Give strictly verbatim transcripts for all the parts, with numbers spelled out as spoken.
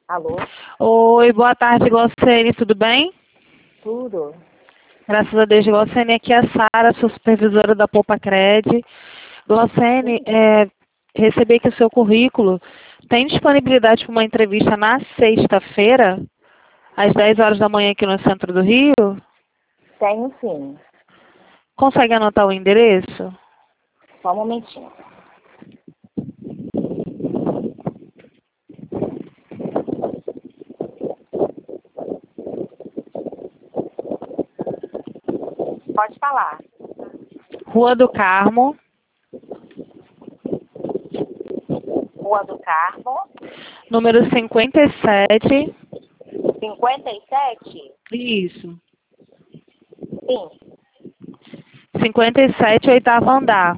Alô? Oi, boa tarde, Glaucene, tudo bem? Tudo. Graças a Deus, Glaucene, aqui é a Sara, sou supervisora da Poupa Cred. Glaucene, é, recebi aqui o seu currículo. Tem disponibilidade para uma entrevista na sexta-feira, às dez horas da manhã aqui no centro do Rio? Tenho sim. Consegue anotar o endereço? Só um momentinho. Pode falar. Rua do Carmo, Rua do Carmo, número cinquenta e sete. cinquenta e sete? Isso. Sim. cinquenta e sete, oitavo andar.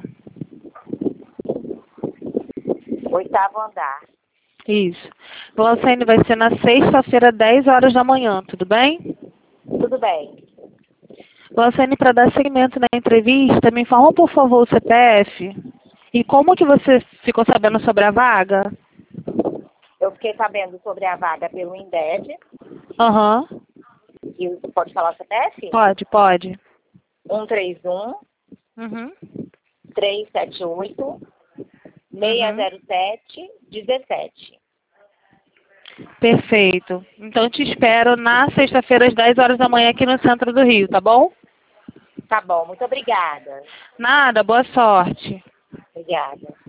Oitavo andar. Isso. Glaucene, vai ser na sexta-feira, dez horas da manhã, tudo bem? Tudo bem. Glaucene, para dar seguimento na entrevista, me informa, por favor, o C P F. E como que você ficou sabendo sobre a vaga? Eu fiquei sabendo sobre a vaga pelo INDEB. Aham. E pode falar o C P F? Pode, pode. um três um, Uhum. três sete oito, Uhum. seis zero sete, um sete. Perfeito. Então, te espero na sexta-feira, às dez horas da manhã, aqui no centro do Rio, tá bom? Tá bom, muito obrigada. Nada, boa sorte. Obrigada.